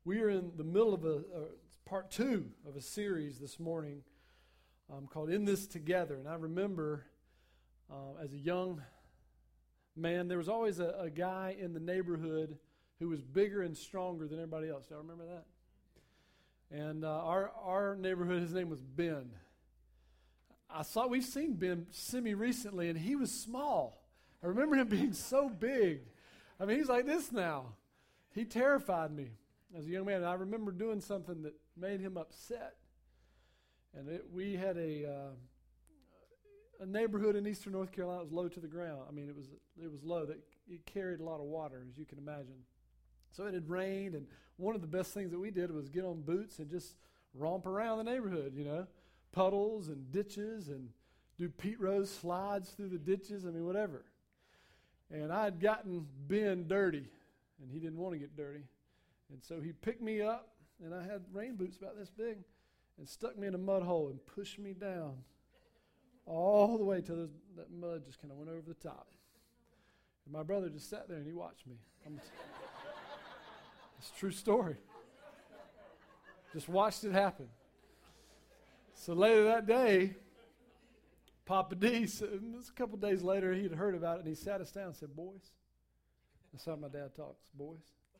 We are in the middle of part 2 of a series this morning called In This Together. And I remember as a young man, there was always a guy in the neighborhood who was bigger and stronger than everybody else. Do y'all remember that? And our neighborhood, his name was Ben. We've seen Ben semi-recently, and he was small. I remember him being so big. I mean, he's like this now. He terrified me as a young man. And I remember doing something that made him upset. And we had a neighborhood in eastern North Carolina that was low to the ground. I mean, it was low. It carried a lot of water, as you can imagine. So it had rained, and one of the best things that we did was get on boots and just romp around the neighborhood, puddles and ditches, and do Pete Rose slides through the ditches, whatever. And I had gotten Ben dirty, and he didn't want to get dirty. And so he picked me up, and I had rain boots about this big, and stuck me in a mud hole and pushed me down all the way till that mud just kind of went over the top. And my brother just sat there and he watched me. It's a true story. Just watched it happen. So later that day, Papa D, a couple days later, he'd heard about it, and he sat us down and said, "Boys," that's how my dad talks, "boys,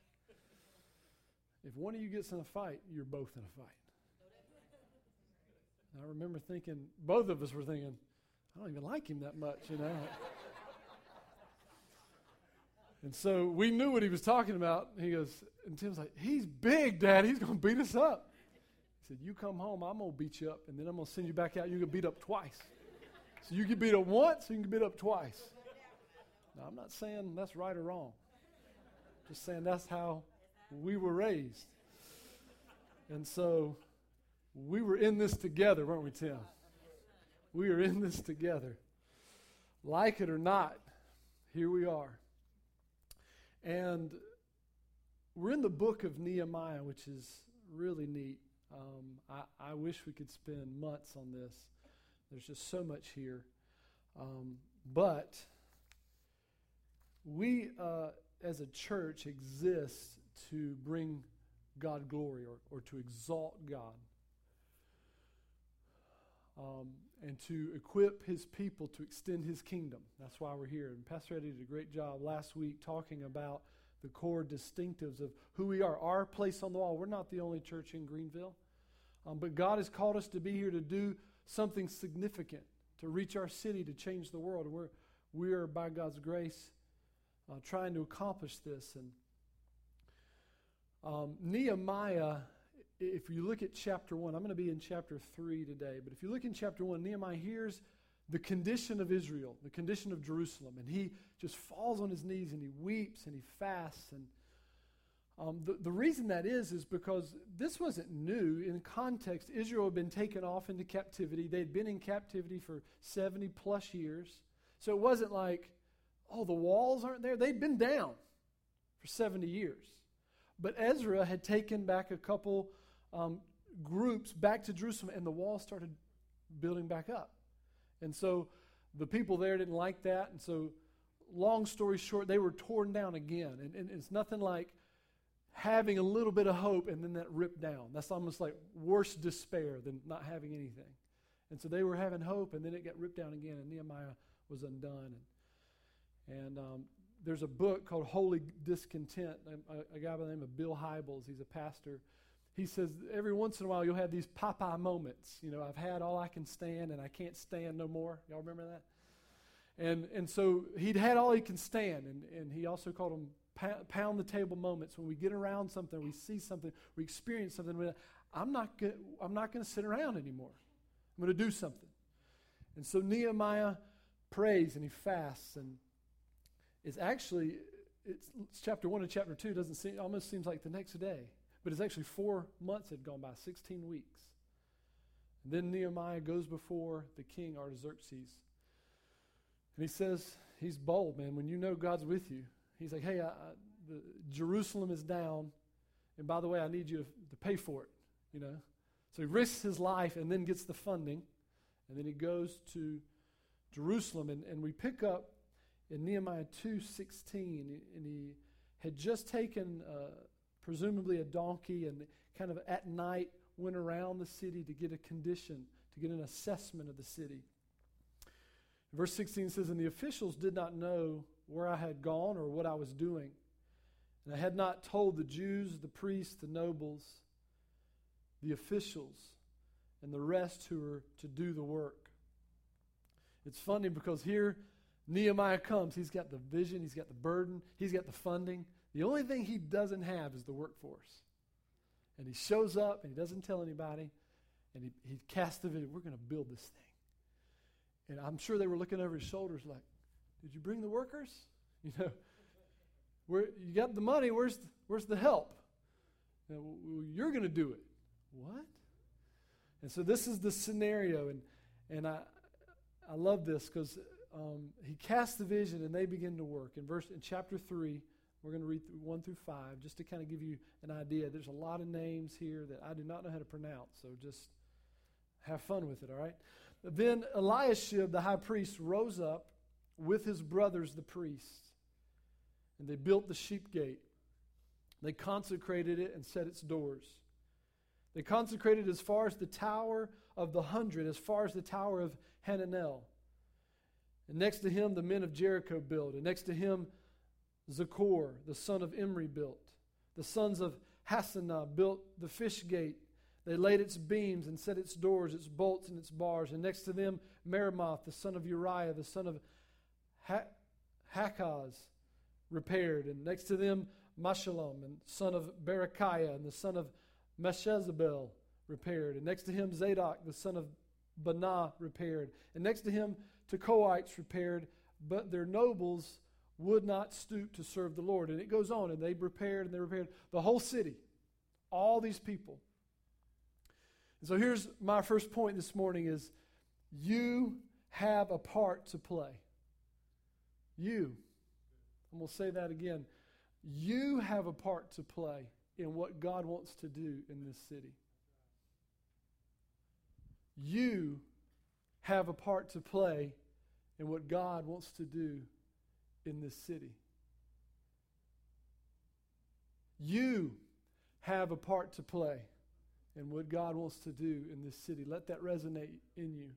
if one of you gets in a fight, you're both in a fight." And I remember thinking, both of us were thinking, I don't even like him that much, And so we knew what he was talking about. He goes, and Tim's like, "He's big, Dad. He's going to beat us up." He said, "You come home, I'm going to beat you up, and then I'm going to send you back out. You get beat up twice. So you get beat up once, you can get beat up twice." Now, I'm not saying that's right or wrong. Just saying that's how we were raised. And so we were in this together, weren't we, Tim? We are in this together. Like it or not, here we are. And we're in the book of Nehemiah, which is really neat. I wish we could spend months on this. There's just so much here. But we, as a church, exist to bring God glory or to exalt God. And to equip His people to extend His kingdom. That's why we're here. And Pastor Eddie did a great job last week talking about the core distinctives of who we are. Our place on the wall. We're not the only church in Greenville. But God has called us to be here to do something significant, to reach our city, to change the world. And we are, by God's grace, trying to accomplish this. And Nehemiah, if you look at chapter 1, I'm going to be in chapter 3 today, but if you look in chapter 1, Nehemiah hears the condition of Israel, the condition of Jerusalem, and he just falls on his knees and he weeps and he fasts. And the reason that is because this wasn't new. In context, Israel had been taken off into captivity. They'd been in captivity for 70 plus years. So it wasn't like, the walls aren't there. They'd been down for 70 years. But Ezra had taken back a couple groups back to Jerusalem, and the wall started building back up. And so the people there didn't like that. And so, long story short, they were torn down again. And it's nothing like having a little bit of hope and then that ripped down. That's almost like worse despair than not having anything. And so they were having hope, and then it got ripped down again, and Nehemiah was undone. And there's a book called Holy Discontent. A guy by the name of Bill Hybels, he's a pastor. He says every once in a while you'll have these Popeye moments. I've had all I can stand and I can't stand no more. Y'all remember that? And so he'd had all he can stand. And he also called them pound the table moments. When we get around something, we see something, we experience something. I'm not going to sit around anymore. I'm going to do something. And so Nehemiah prays and he fasts, and it's chapter 1 and chapter 2 almost seems like the next day. But it's actually 4 months had gone by, 16 weeks. And then Nehemiah goes before the king Artaxerxes. And he says, he's bold, man. When you know God's with you, he's like, "Hey, Jerusalem is down. And by the way, I need you to pay for it." So he risks his life and then gets the funding. And then he goes to Jerusalem. And we pick up in Nehemiah 2:16, and he had just taken presumably a donkey, and kind of at night went around the city to get a condition, to get an assessment of the city. Verse 16 says, "And the officials did not know where I had gone or what I was doing. And I had not told the Jews, the priests, the nobles, the officials, and the rest who were to do the work." It's funny because here Nehemiah comes. He's got the vision. He's got the burden. He's got the funding. The only thing he doesn't have is the workforce. And he shows up and he doesn't tell anybody. And he casts the vision. We're going to build this thing. And I'm sure they were looking over his shoulders like, "Did you bring the workers? You know, you got the money. Where's the help? You're going to do it." What? And so this is the scenario. And I love this because he casts the vision and they begin to work. In chapter 3, we're going to read 1 through 5 just to kind of give you an idea. There's a lot of names here that I do not know how to pronounce, so just have fun with it, all right? Then Eliashib, the high priest, rose up with his brothers, the priests, and they built the sheep gate. They consecrated it and set its doors. They consecrated as far as the Tower of the 100, as far as the Tower of Hananel. And next to him, the men of Jericho built. And next to him, Zachor, the son of Imri, built. The sons of Hassanah built the fish gate. They laid its beams and set its doors, its bolts, and its bars. And next to them, Meremoth, the son of Uriah, the son of Hakaz, repaired. And next to them, Meshullam, and son of Berechiah, and the son of Meshezabel, repaired. And next to him, Zadok, the son of Banah, repaired. And next to him, Tekoites repaired, but their nobles would not stoop to serve the Lord. And it goes on, and they repaired the whole city, all these people. And so here's my first point this morning is you have a part to play. You. I'm going to say that again. You have a part to play in what God wants to do in this city. You have a part to play in what God wants to do in this city. You have a part to play in what God wants to do in this city. Let that resonate in you.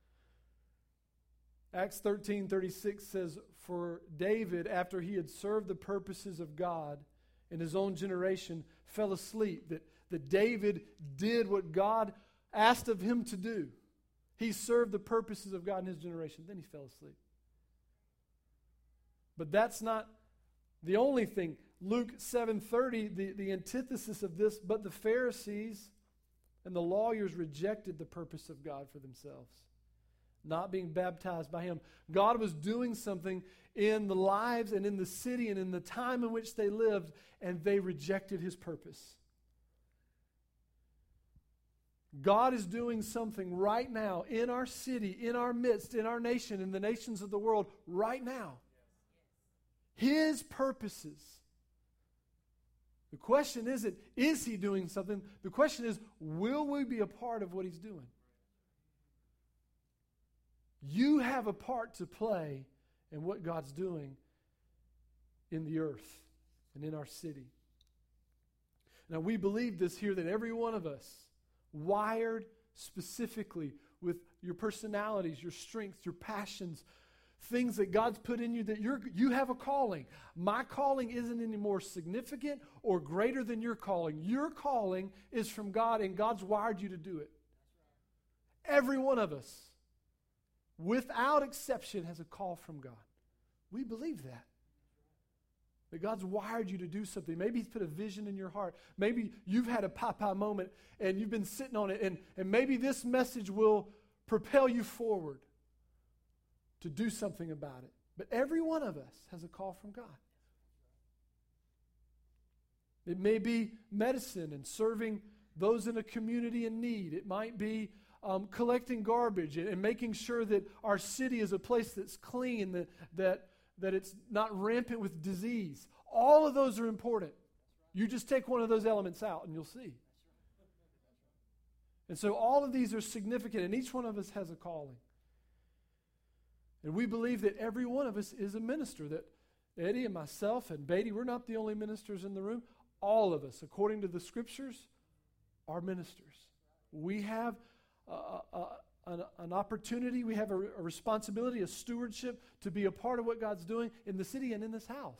Acts 13:36 says, "For David, after he had served the purposes of God in his own generation, fell asleep." That David did what God asked of him to do. He served the purposes of God in his generation. Then he fell asleep. But that's not the only thing. Luke 7:30, the antithesis of this, but the Pharisees and the lawyers rejected the purpose of God for themselves, not being baptized by him. God was doing something in the lives and in the city and in the time in which they lived, and they rejected his purpose. God is doing something right now in our city, in our midst, in our nation, in the nations of the world right now. His purposes. The question isn't, is he doing something? The question is, will we be a part of what he's doing? You have a part to play in what God's doing in the earth and in our city. Now, we believe this here, that every one of us, wired specifically with your personalities, your strengths, your passions, things that God's put in you, that you have a calling. My calling isn't any more significant or greater than your calling. Your calling is from God, and God's wired you to do it. Every one of us, without exception, has a call from God. We believe that. That God's wired you to do something. Maybe he's put a vision in your heart. Maybe you've had a papa moment and you've been sitting on it, and maybe this message will propel you forward to do something about it. But every one of us has a call from God. It may be medicine and serving those in a community in need. It might be collecting garbage and making sure that our city is a place that's clean, that it's not rampant with disease. All of those are important. You just take one of those elements out and you'll see. And so all of these are significant, and each one of us has a calling. And we believe that every one of us is a minister, that Eddie and myself and Beatty, we're not the only ministers in the room. all of us, according to the Scriptures, are ministers. We have an opportunity, we have a responsibility, a stewardship to be a part of what God's doing in the city and in this house.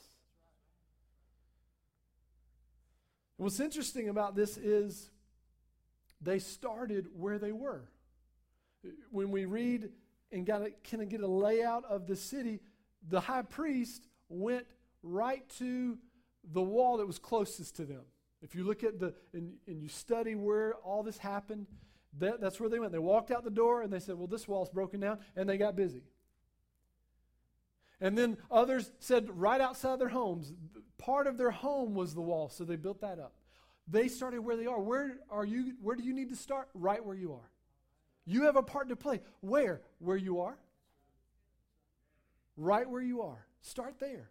And what's interesting about this is they started where they were. When we read and kind of get a layout of the city, the high priest went right to the wall that was closest to them. If you look at and you study where all this happened, that's where they went. They walked out the door and they said, well, this wall's broken down, and they got busy. And then others said right outside their homes, part of their home was the wall, so they built that up. They started where they are. Where do you need to start? Right where you are. You have a part to play. Where? Where you are. Right where you are. Start there.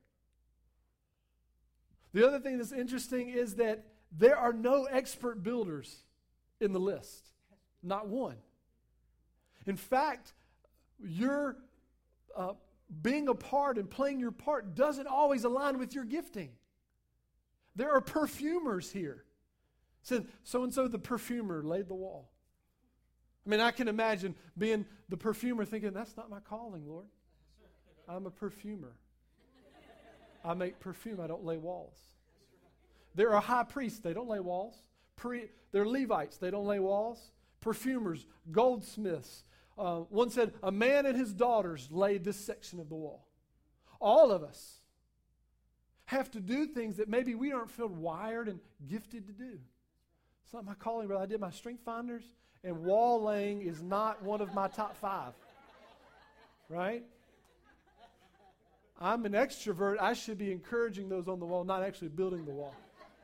The other thing that's interesting is that there are no expert builders in the list. Not one. In fact, your being a part and playing your part doesn't always align with your gifting. There are perfumers here. Said so-and-so the perfumer laid the wall. I mean, I can imagine being the perfumer thinking, that's not my calling, Lord. I'm a perfumer. I make perfume. I don't lay walls. There are high priests. They don't lay walls. They're Levites. They don't lay walls. Perfumers, goldsmiths. One said, a man and his daughters laid this section of the wall. All of us have to do things that maybe we aren't feel wired and gifted to do. It's not my calling, brother. I did my strength finders, and wall laying is not one of my top 5. Right? I'm an extrovert. I should be encouraging those on the wall, not actually building the wall.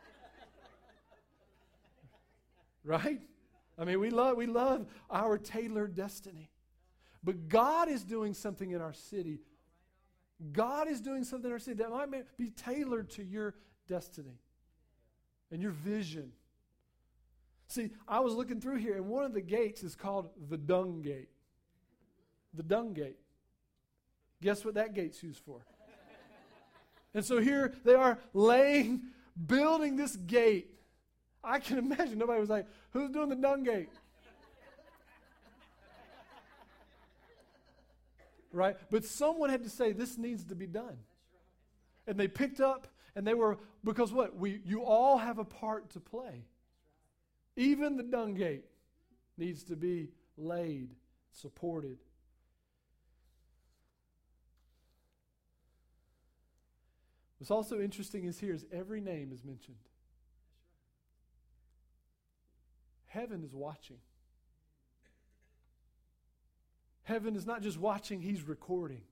Right? I mean, we love our tailored destiny. But God is doing something in our city. God is doing something in our city that might be tailored to your destiny and your vision. See, I was looking through here, and one of the gates is called the Dung Gate. The Dung Gate. Guess what that gate's used for? And so here they are building this gate. I can imagine nobody was like, who's doing the Dung Gate? Right? But someone had to say, this needs to be done. And they picked up, and they were, because what? You all have a part to play. Even the Dung Gate needs to be laid, supported. What's also interesting is every name is mentioned. Heaven is watching. Heaven is not just watching, he's recording.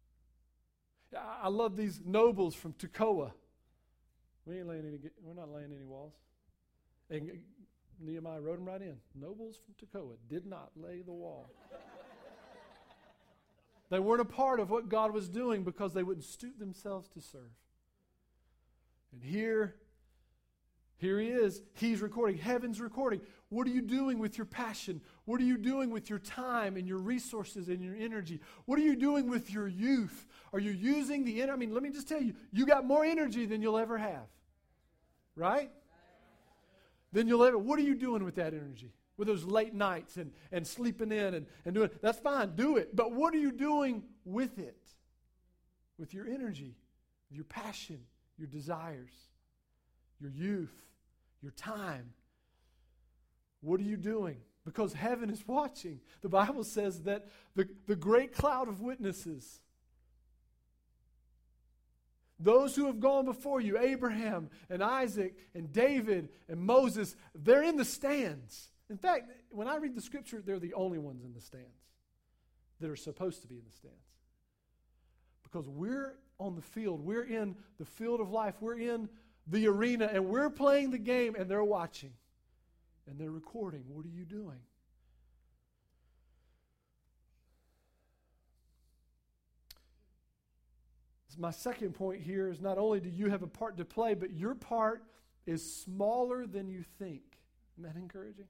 I love these nobles from Tekoa. We're not laying any walls. And Nehemiah wrote them right in. Nobles from Tekoa did not lay the wall. They weren't a part of what God was doing because they wouldn't stoop themselves to serve. And here he is. He's recording. Heaven's recording. What are you doing with your passion? What are you doing with your time and your resources and your energy? What are you doing with your youth? Are you using the energy? I mean, let me just tell you, you got more energy than you'll ever have. Right? What are you doing with that energy? With those late nights and sleeping in and doing it? That's fine. Do it. But what are you doing with it? With your energy, your passion, your desires, your youth, your time. What are you doing? Because heaven is watching. The Bible says that the great cloud of witnesses, those who have gone before you, Abraham and Isaac and David and Moses, they're in the stands. In fact, when I read the scripture, they're the only ones in the stands that are supposed to be in the stands. Because we're on the field. We're in the field of life. We're in the arena, and we're playing the game, and they're watching. And they're recording. What are you doing? My second point here is not only do you have a part to play, but your part is smaller than you think. Isn't that encouraging?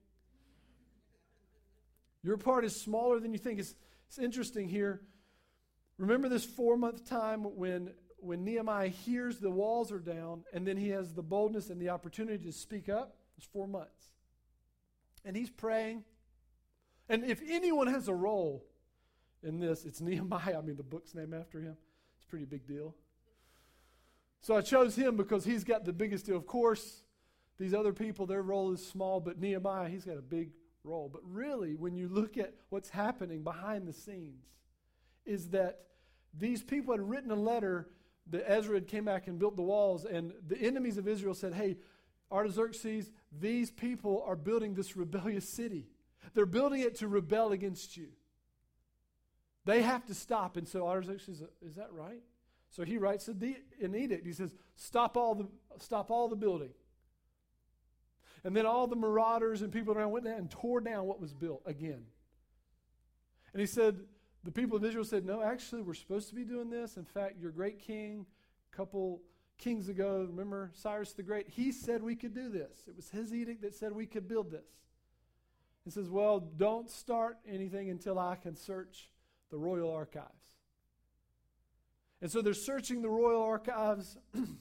Your part is smaller than you think. It's interesting here. Remember this 4-month time when when Nehemiah hears the walls are down, and then he has the boldness and the opportunity to speak up, it's 4 months. And he's praying. And if anyone has a role in this, it's Nehemiah. I mean, the book's named after him. It's a pretty big deal. So I chose him because he's got the biggest deal. Of course, these other people, their role is small, but Nehemiah, he's got a big role. But really, when you look at what's happening behind the scenes, is that these people had written a letter that Ezra had came back and built the walls, and the enemies of Israel said, hey, Artaxerxes, these people are building this rebellious city. They're building it to rebel against you. They have to stop. And so Artaxerxes says, is that right? So he writes an edict. He says, stop all the building. And then all the marauders and people around went down and tore down what was built again. And he said, the people of Israel said, no, actually, we're supposed to be doing this. In fact, your great king, a couple kings ago, remember Cyrus the Great, he said we could do this. It was his edict that said we could build this. He says, well, don't start anything until I can search the royal archives. And so they're searching the royal archives.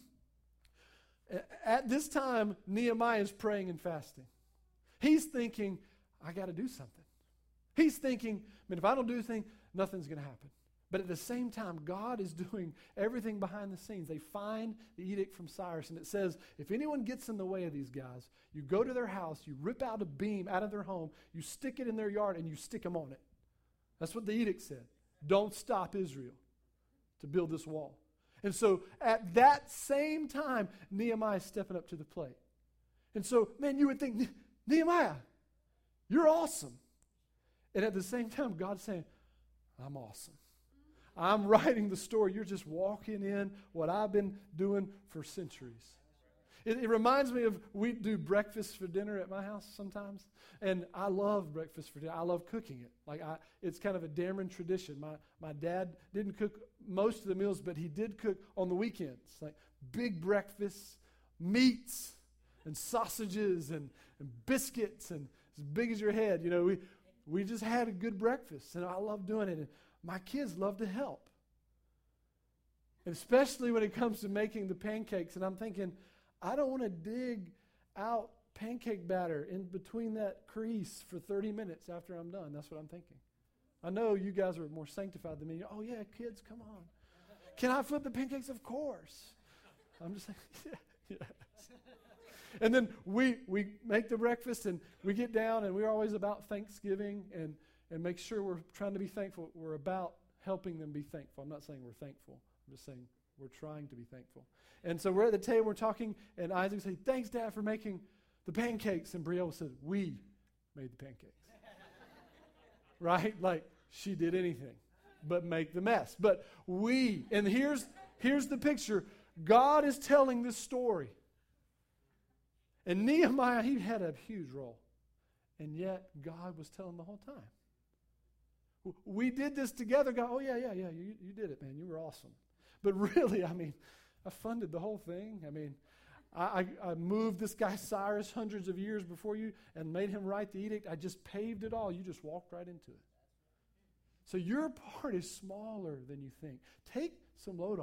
At this time, Nehemiah is praying and fasting. He's thinking, I got to do something. He's thinking, if I don't do anything, nothing's going to happen. But at the same time, God is doing everything behind the scenes. They find the edict from Cyrus, and it says, if anyone gets in the way of these guys, you go to their house, you rip out a beam out of their home, you stick it in their yard, and you stick them on it. That's what the edict said. Don't stop Israel to build this wall. And so at that same time, Nehemiah is stepping up to the plate. And so, man, you would think, Nehemiah, you're awesome. And at the same time, God's saying, I'm awesome. I'm writing the story. You're just walking in what I've been doing for centuries. It reminds me of, we do breakfast for dinner at my house sometimes. And I love breakfast for dinner. I love cooking it. It's kind of a Dameron tradition. My dad didn't cook most of the meals, but he did cook on the weekends. Like big breakfasts, meats, and sausages, and biscuits, and as big as your head. You know, we just had a good breakfast, and I love doing it. And my kids love to help. And especially when it comes to making the pancakes. And I'm thinking, I don't want to dig out pancake batter in between that crease for 30 minutes after I'm done. That's what I'm thinking. I know you guys are more sanctified than me. Oh, yeah, kids, come on. Can I flip the pancakes? Of course. I'm just like, yeah. And then we make the breakfast, and we get down, and we're always about Thanksgiving and make sure we're trying to be thankful. We're about helping them be thankful. I'm not saying we're thankful. I'm just saying we're trying to be thankful. And so we're at the table, we're talking, and Isaac said, thanks, Dad, for making the pancakes. And Brielle said, we made the pancakes. Right? Like she did anything but make the mess. But we, and here's the picture. God is telling this story. And Nehemiah, he had a huge role. And yet God was telling the whole time. We did this together. God, oh, yeah, you did it, man. You were awesome. But really, I funded the whole thing. I moved this guy Cyrus hundreds of years before you and made him write the edict. I just paved it all. You just walked right into it. So your part is smaller than you think. Take some load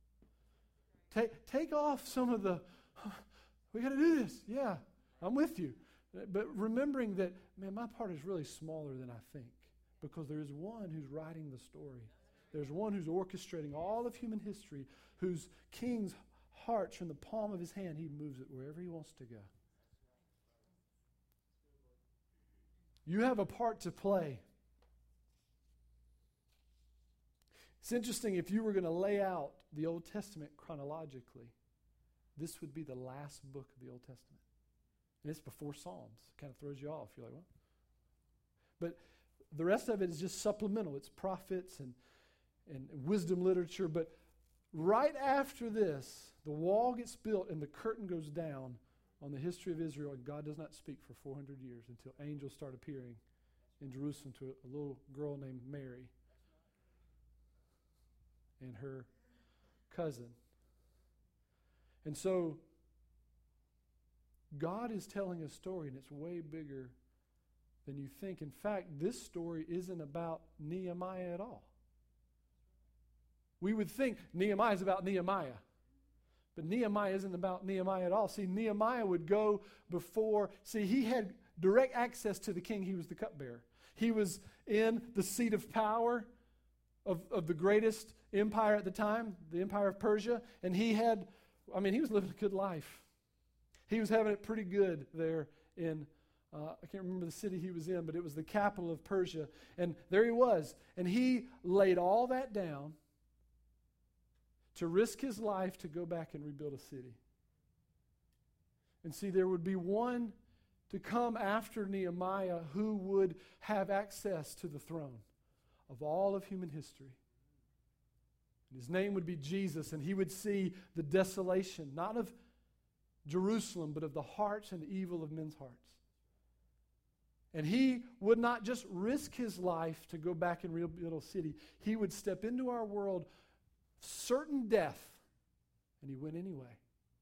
off. Take off some of the, we got to do this. Yeah, I'm with you. But remembering that, man, my part is really smaller than I think. Because there is one who's writing the story. There's one who's orchestrating all of human history, whose king's heart's in the palm of his hand. He moves it wherever he wants to go. You have a part to play. It's interesting, if you were going to lay out the Old Testament chronologically, this would be the last book of the Old Testament. And it's before Psalms. It kind of throws you off. You're like, what? But the rest of it is just supplemental. It's prophets and wisdom literature. But right after this, the wall gets built and the curtain goes down on the history of Israel, and God does not speak for 400 years until angels start appearing in Jerusalem to a little girl named Mary and her cousin. And so God is telling a story, and it's way bigger than you think. In fact, this story isn't about Nehemiah at all. We would think Nehemiah is about Nehemiah. But Nehemiah isn't about Nehemiah at all. See, Nehemiah would go before. See, he had direct access to the king. He was the cupbearer. He was in the seat of power of the greatest empire at the time, the empire of Persia. And he was living a good life. He was having it pretty good there in, I can't remember the city he was in, but it was the capital of Persia. And there he was. And he laid all that down to risk his life to go back and rebuild a city. And see, there would be one to come after Nehemiah who would have access to the throne of all of human history. And his name would be Jesus, and he would see the desolation, not of Jerusalem, but of the hearts and evil of men's hearts. And he would not just risk his life to go back and rebuild a city. He would step into our world certain death, and he went anyway.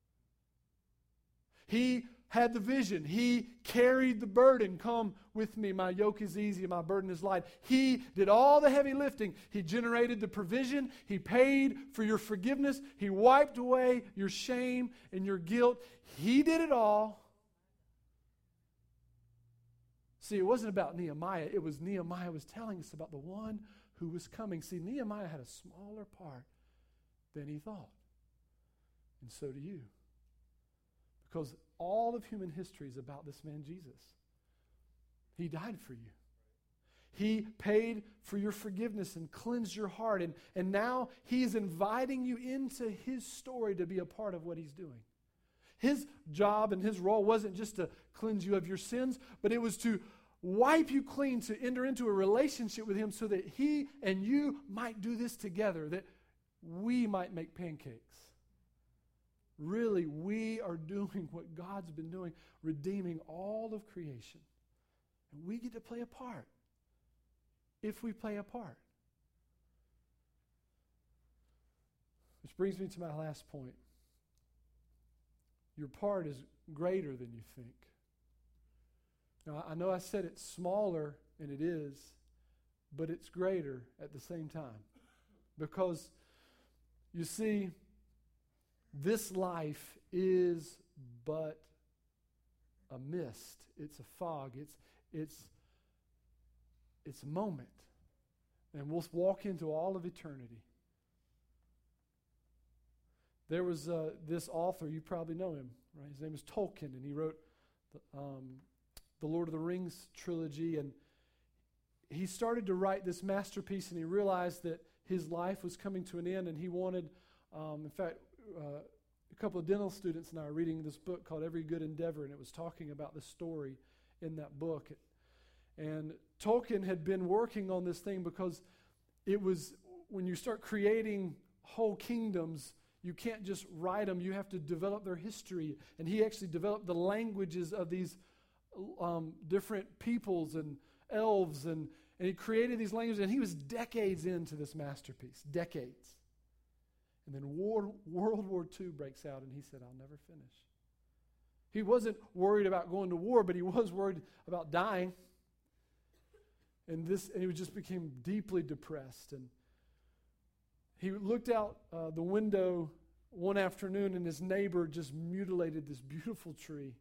He had the vision. He carried the burden. Come with me. My yoke is easy and my burden is light. He did all the heavy lifting. He generated the provision. He paid for your forgiveness. He wiped away your shame and your guilt. He did it all. See, it wasn't about Nehemiah. It was Nehemiah was telling us about the one who was coming. See, Nehemiah had a smaller part than he thought. And so do you. Because all of human history is about this man Jesus. He died for you. He paid for your forgiveness and cleansed your heart. And now he is inviting you into his story to be a part of what he's doing. His job and his role wasn't just to cleanse you of your sins, but it was to wipe you clean, to enter into a relationship with him so that he and you might do this together, that we might make pancakes. Really, we are doing what God's been doing, redeeming all of creation. And we get to play a part, if we play a part. Which brings me to my last point. Your part is greater than you think. Now, I know I said it's smaller, and it is, but it's greater at the same time. Because, you see, this life is but a mist. It's a fog. It's a moment. And we'll walk into all of eternity. There was this author, you probably know him, right? His name is Tolkien, and he wrote the Lord of the Rings trilogy, and he started to write this masterpiece, and he realized that his life was coming to an end, and he wanted, in fact, a couple of dental students and I are reading this book called Every Good Endeavor, and it was talking about the story in that book. And Tolkien had been working on this thing because it was, when you start creating whole kingdoms, you can't just write them, you have to develop their history. And he actually developed the languages of these different peoples and elves, and he created these languages, and he was decades into this masterpiece, decades. And then World War II breaks out, and he said, I'll never finish. He wasn't worried about going to war, but he was worried about dying. And he just became deeply depressed. And he looked out the window one afternoon, and his neighbor just mutilated this beautiful tree.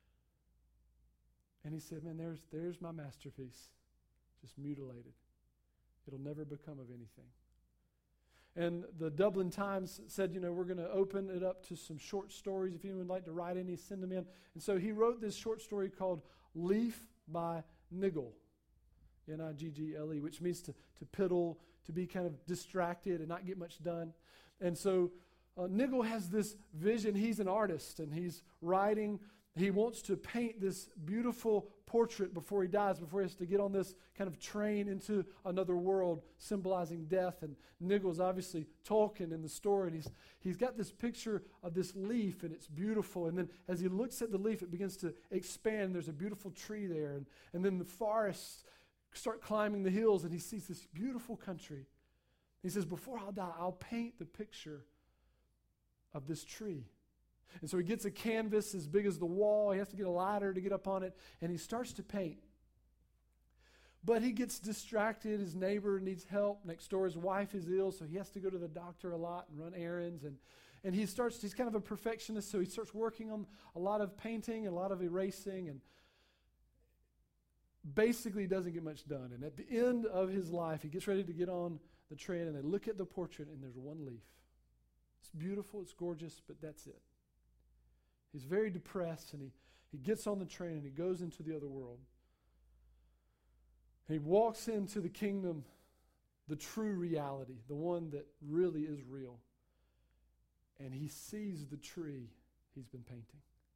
And he said, man, there's my masterpiece, just mutilated. It'll never become of anything. And the Dublin Times said, we're going to open it up to some short stories. If anyone would like to write any, send them in. And so he wrote this short story called Leaf by Niggle, Niggle, which means to piddle, to be kind of distracted and not get much done. And so Niggle has this vision. He's an artist, and he's writing. He wants to paint this beautiful portrait before he dies, before he has to get on this kind of train into another world, symbolizing death. And Niggle's obviously Tolkien in the story, and he's got this picture of this leaf, and it's beautiful. And then as he looks at the leaf, it begins to expand. There's a beautiful tree there, and then the forests start climbing the hills, and he sees this beautiful country. He says, before I'll die, I'll paint the picture of this tree. And so he gets a canvas as big as the wall. He has to get a ladder to get up on it, and he starts to paint. But he gets distracted. His neighbor needs help. Next door, his wife is ill, so he has to go to the doctor a lot and run errands. And he's kind of a perfectionist, so he starts working on a lot of painting, a lot of erasing, and basically doesn't get much done. And at the end of his life, he gets ready to get on the train, and they look at the portrait, and there's one leaf. It's beautiful, it's gorgeous, but that's it. He's very depressed, and he gets on the train, and he goes into the other world. He walks into the kingdom, the true reality, the one that really is real. And he sees the tree he's been painting.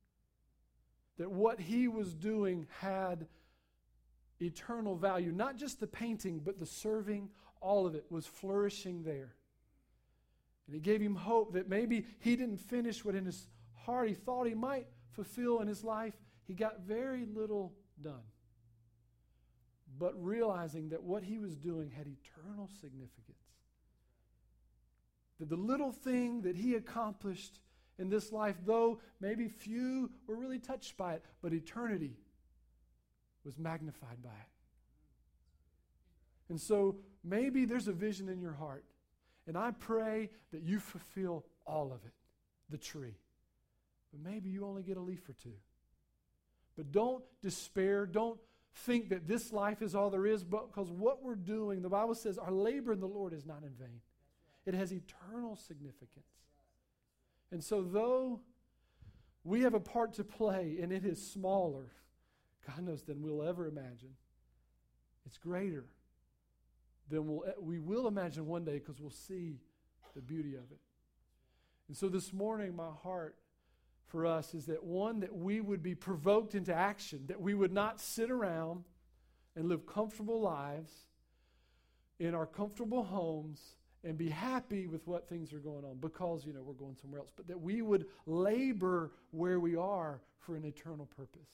That what he was doing had eternal value. Not just the painting, but the serving, all of it was flourishing there. And it gave him hope that maybe he didn't finish what in his heart he thought he might fulfill in his life. He got very little done. But realizing that what he was doing had eternal significance. That the little thing that he accomplished in this life, though maybe few were really touched by it, but eternity was magnified by it. And so maybe there's a vision in your heart, and I pray that you fulfill all of it, the tree. But maybe you only get a leaf or two. But don't despair, don't think that this life is all there is, but because what we're doing, the Bible says our labor in the Lord is not in vain. It has eternal significance. And so though we have a part to play and it is smaller, God knows, than we'll ever imagine, it's greater than we will imagine one day because we'll see the beauty of it. And so this morning, my heart for us is that one, that we would be provoked into action, that we would not sit around and live comfortable lives in our comfortable homes and be happy with what things are going on because, we're going somewhere else, but that we would labor where we are for an eternal purpose.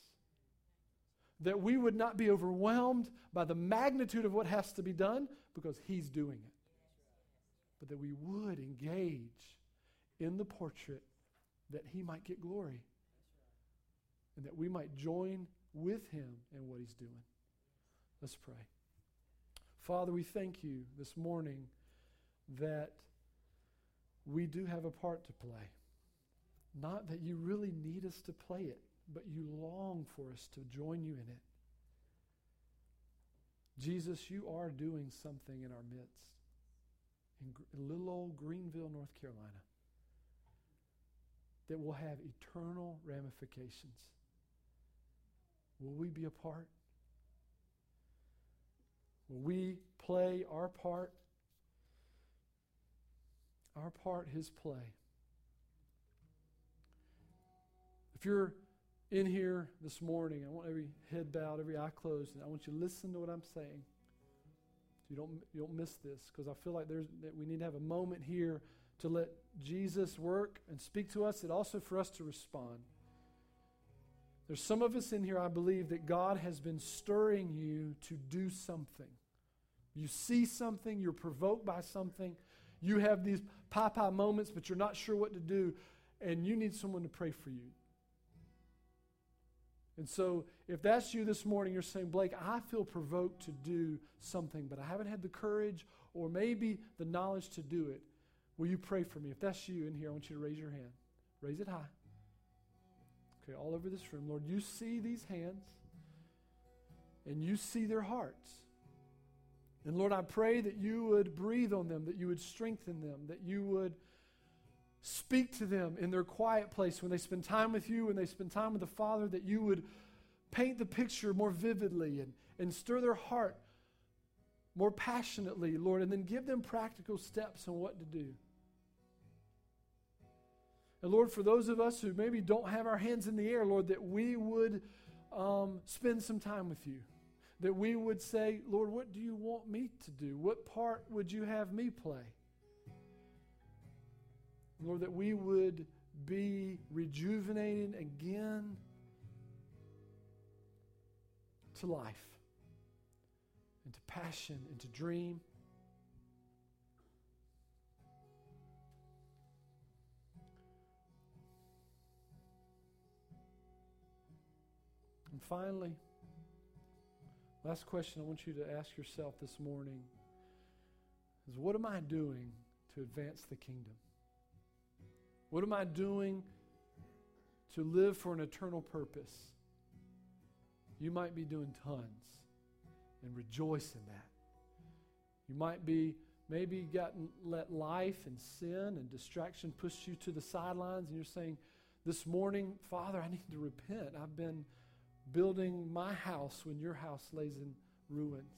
That we would not be overwhelmed by the magnitude of what has to be done because He's doing it. But that we would engage in the portrait that He might get glory. And that we might join with Him in what He's doing. Let's pray. Father, we thank You this morning that we do have a part to play. Not that You really need us to play it, but You long for us to join You in it. Jesus, You are doing something in our midst in little old Greenville, North Carolina, that will have eternal ramifications. Will we be a part? Will we play our part? Our part, His play. If you're in here this morning, I want every head bowed, every eye closed, and I want you to listen to what I'm saying. So you don't miss this, because I feel like that we need to have a moment here to let Jesus work and speak to us, and also for us to respond. There's some of us in here, I believe, that God has been stirring you to do something. You see something, you're provoked by something, you have these pie moments, but you're not sure what to do, and you need someone to pray for you. And so if that's you this morning, you're saying, Blake, I feel provoked to do something, but I haven't had the courage or maybe the knowledge to do it. Will you pray for me? If that's you in here, I want you to raise your hand. Raise it high. Okay, all over this room. Lord, You see these hands, and You see their hearts. And Lord, I pray that You would breathe on them, that You would strengthen them, that You would speak to them in their quiet place when they spend time with You, when they spend time with the Father, that You would paint the picture more vividly and stir their heart more passionately, Lord, and then give them practical steps on what to do. And Lord, for those of us who maybe don't have our hands in the air, Lord, that we would spend some time with You. That we would say, Lord, what do You want me to do? What part would You have me play? Lord, that we would be rejuvenated again to life, and to passion, and to dream. And finally, Last question I want you to ask yourself this morning is, what am I doing to advance the kingdom? What am I doing to live for an eternal purpose? You might be doing tons, and rejoice in that. You might be maybe let life and sin and distraction push you to the sidelines, and you're saying, this morning, Father, I need to repent. I've been building my house when your house lays in ruins.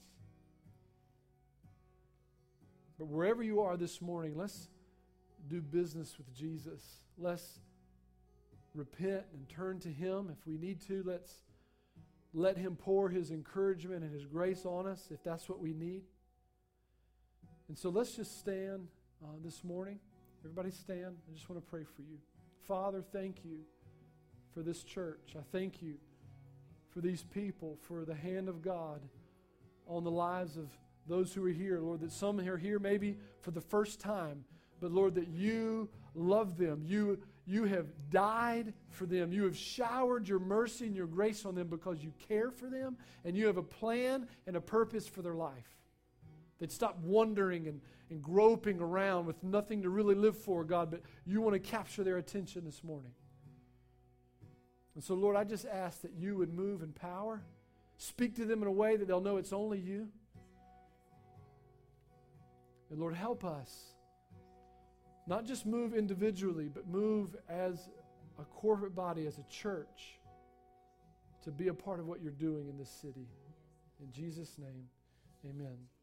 But wherever you are this morning, let's do business with Jesus. Let's repent and turn to Him. If we need to, let's let Him pour His encouragement and His grace on us if that's what we need. And so let's just stand this morning. Everybody stand. I just want to pray for you. Father, thank you for this church. I thank you for these people, for the hand of God on the lives of those who are here, Lord, that some are here maybe for the first time, but Lord, that you love them. You have died for them. You have showered your mercy and your grace on them because you care for them, and you have a plan and a purpose for their life. They'd stop wandering and groping around with nothing to really live for, God, but you want to capture their attention this morning. And so, Lord, I just ask that you would move in power, speak to them in a way that they'll know it's only you. And Lord, help us not just move individually, but move as a corporate body, as a church, to be a part of what you're doing in this city. In Jesus' name, amen.